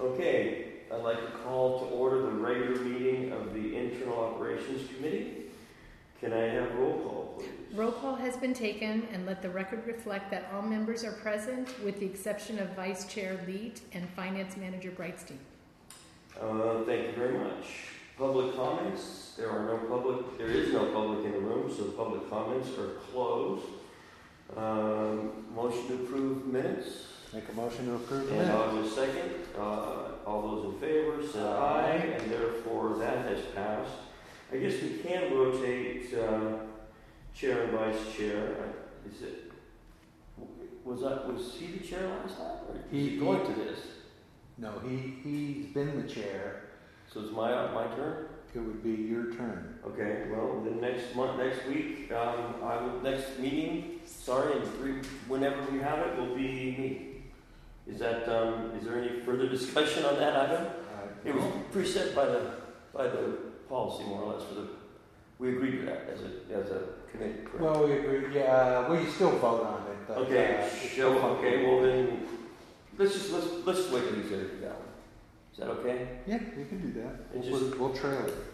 Okay, I'd like to call to order the regular meeting of the Internal Operations Committee. Can I have roll call, please? Roll call has been taken, and let the record reflect that all members are present with the exception of Vice Chair Leet and Finance Manager Breitstein. Thank you very much. Public comments. There is no public in the room, so public comments are closed. Motion to approve minutes. Make a motion to approve the And minutes. I was second. All those in favor say aye, and therefore that has passed. I guess we can rotate chair and vice chair. Was he the chair last time, or is he going to this? No, he's been the chair. So it's my turn. It would be your turn. Okay. Well, the next week, next meeting. Sorry, whenever we have it, will be me. Is that? Is there any further discussion on that item? It was preset by the policy, more or less. We agreed to that as a committee. Correct? Well, we agreed. Yeah. Well, you still vote on it. But, okay. Okay. Well, then let's wait till he's there to do that one. Is that okay? Yeah, we can do that. And we'll trail it.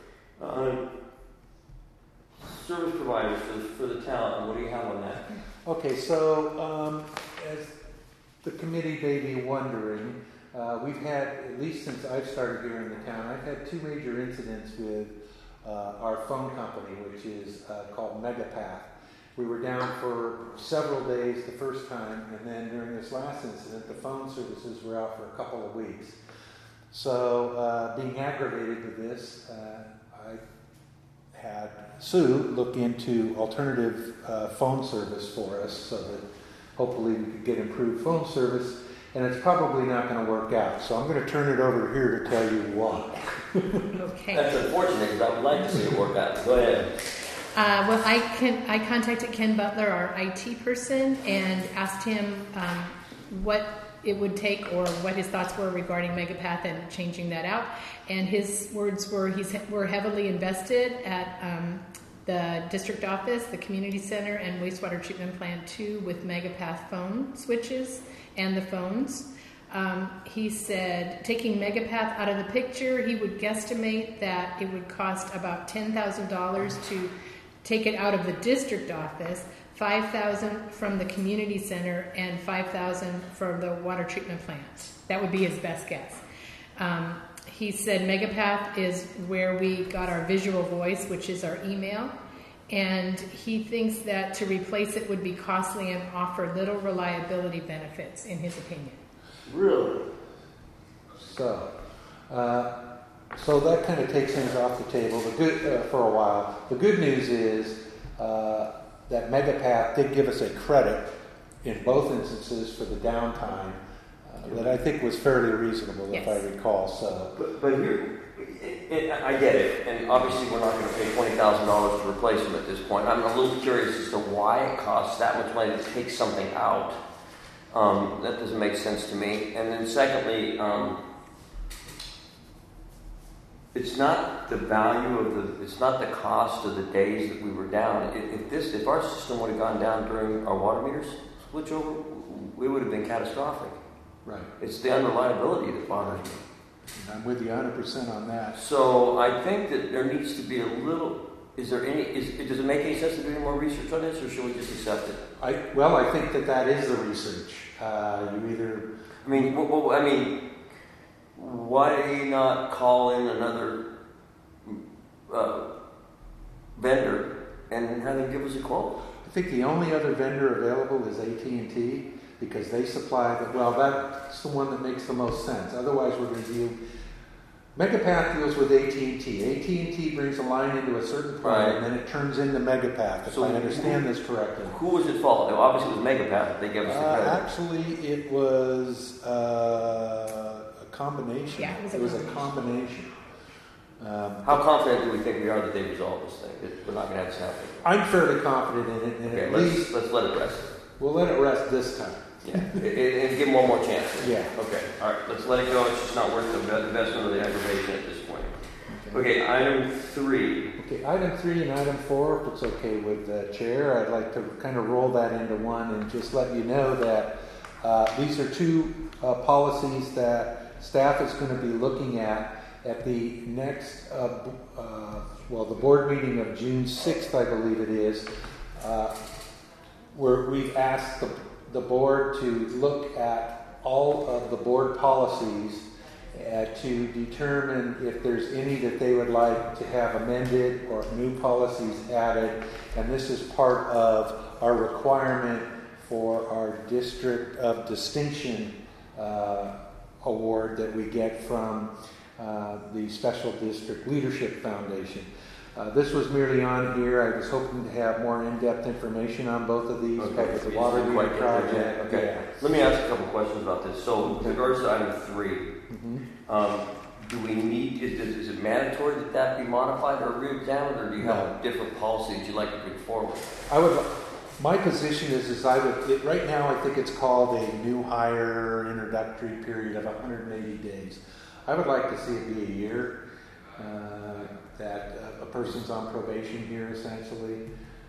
Service providers for the town. What do you have on that? Okay. So as the committee may be wondering, we've had, at least since I've started here in the town, I've had two major incidents with our phone company, which is called Megapath. We were down for several days the first time, and then during this last incident, the phone services were out for a couple of weeks. So being aggravated with this, I had Sue look into alternative phone service for us so that hopefully we could get improved phone service, and it's probably not going to work out. So I'm going to turn it over here to tell you why. Okay. That's unfortunate because I would like to see it work out. Go ahead. Well, I contacted Ken Butler, our IT person, and asked him what it would take or what his thoughts were regarding Megapath and changing that out. And his words were we're heavily invested at the district office, the community center, and wastewater treatment plant 2 with Megapath phone switches and the phones. He said taking Megapath out of the picture, he would guesstimate that it would cost about $10,000 to take it out of the district office, $5,000 from the community center, and $5,000 from the water treatment plant. That would be his best guess. He said Megapath is where we got our visual voice, which is our email, and he thinks that to replace it would be costly and offer little reliability benefits, in his opinion. Really? So that kind of takes things off the table. The good for a while. The good news is that Megapath did give us a credit in both instances for the downtime that I think was fairly reasonable, yes, if I recall. So, but here, I get it, and obviously we're not going to pay $20,000 to replace them at this point. I'm a little curious as to why it costs that much money to take something out. That doesn't make sense to me. And then secondly, it's not the value it's not the cost of the days that we were down. If our system would have gone down during our water meters switch over, it would have been catastrophic. right. It's the unreliability that bothers me. And I'm with you 100% on that. So I think that there needs to be a little. Does it make any sense to do any more research on this, or should we just accept it? I think that is the research. You either. Why do you not call in another vendor and have them give us a quote? I think the only other vendor available is AT&T because they supply that's the one that makes the most sense. Otherwise, we're going to do. Megapath deals with AT&T. AT&T brings a line into a certain point, right, and then it turns into Megapath, if I understand this correctly. Who was at fault? Obviously, it was Megapath. They gave us the credit. Actually, it was a combination. Yeah, it was a combination. How confident do we think we are that they resolve this thing? That we're not going to have this happen? I'm fairly confident in it. And okay, at least let's let it rest. We'll let it rest this time. Yeah, and give them one more chance. Yeah. Okay. All right. Let's let it go. It's just not worth the investment of the aggravation at this point. Okay. Item 3. Okay. Item 3 and item 4. If it's okay with the chair, I'd like to kind of roll that into one and just let you know that these are two policies that staff is going to be looking at the next, the board meeting of June 6th, I believe it is, where we've asked the board to look at all of the board policies to determine if there's any that they would like to have amended or new policies added. And this is part of our requirement for our District of Distinction award that we get from the Special District Leadership Foundation. This was merely on here. I was hoping to have more in-depth information on both of these. Okay. With the water meter project. Okay. Yeah. Let me ask a couple questions about this. So, with regards to item 3, do we need? Is it mandatory that be modified or re-examined, or do you have a different policy that you'd like to bring forward? My position is right now I think it's called a new hire introductory period of 180 days. I would like to see it be a year. That a person's on probation here essentially,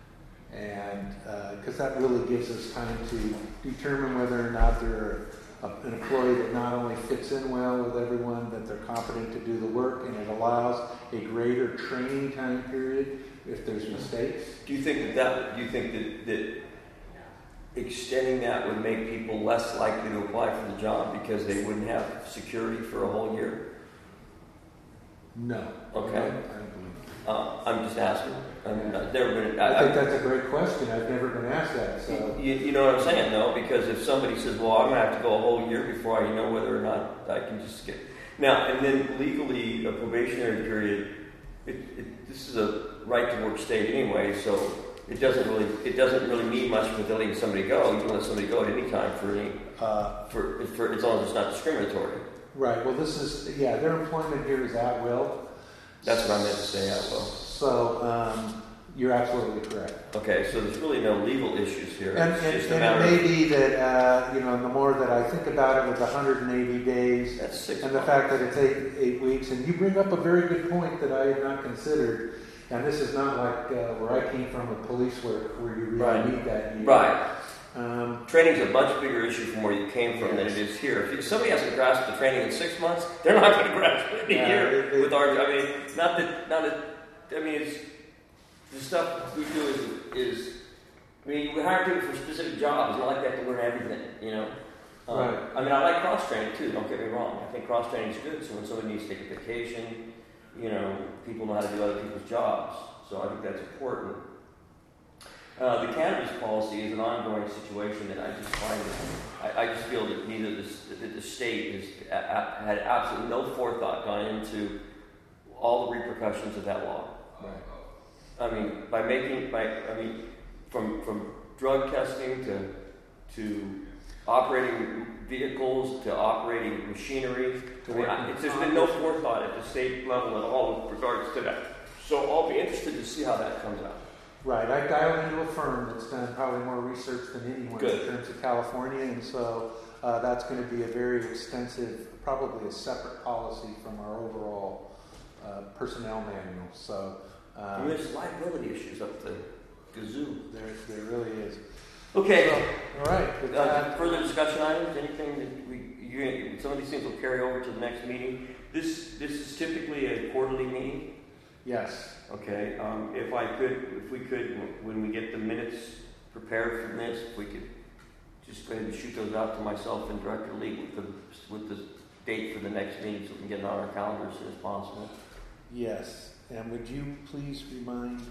and because that really gives us time to determine whether or not they're an employee that not only fits in well with everyone, that they're competent to do the work, and it allows a greater training time period if there's mistakes. Do you think that extending that would make people less likely to apply for the job because they wouldn't have security for a whole year? No. Okay. I don't believe I'm just asking. I've never been. I think that's a great question. I've never been asked that. So you know what I'm saying, though, because if somebody says, "Well, I'm going to have to go a whole year before I know whether or not I can just get now," and then legally a probationary period. This is a right to work state anyway, so it doesn't really mean much for letting somebody go. You can let somebody go at any time for as long as it's not discriminatory. Right. Well, their employment here is at will. That's what I meant to say, at will. So you're absolutely correct. Okay, so there's really no legal issues here. And it may be that the more that I think about it, with 180 days, that's 6 and months. The fact that it's eight weeks, and you bring up a very good point that I had not considered. And this is not like where I came from with police work, where you really need that year. Right. Training's a much bigger issue from where you came from than it is here. If somebody has to grasp the training in 6 months, they're not going to grasp it in a year. With our, it's the stuff we do is we hire people for specific jobs. It's not like they have to learn everything, Right. I like cross training too. Don't get me wrong. I think cross training is good. So when somebody needs to take a vacation, people know how to do other people's jobs. So I think that's important. The cannabis policy is an ongoing situation that I just find I just feel that the state has had absolutely no forethought gone into all the repercussions of that law. Right. From drug testing to operating vehicles to operating machinery. There's been no forethought at the state level at all with regards to that. So I'll be interested to see how that comes out. Right. I dialed into a firm that's done probably more research than anyone in terms of California, and so that's going to be a very extensive, probably a separate policy from our overall personnel manual. So there's liability issues up the gazoo. There really is. Okay. So, all right. Further discussion items? Anything that some of these things will carry over to the next meeting? This is typically a quarterly meeting. Yes. Okay. If we could, when we get the minutes prepared from this, if we could just go ahead and shoot those out to myself and Director Lee with the date for the next meeting, so we can get it on our calendar as soon as possible. Yes. And would you please remind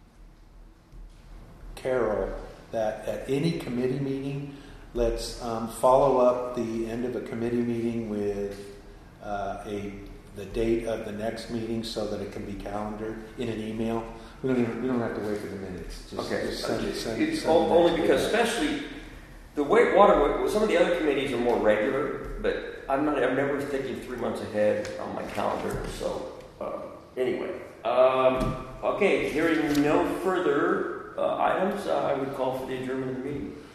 Carol that at any committee meeting, let's follow up the end of a committee meeting with the date of the next meeting so that it can be calendared in an email. We don't have to wait for the minutes. Just send it only because, especially the way some of the other committees are more regular, but I'm never thinking 3 months ahead on my calendar. So anyway, okay. Hearing no further items, I would call for the adjournment of the meeting.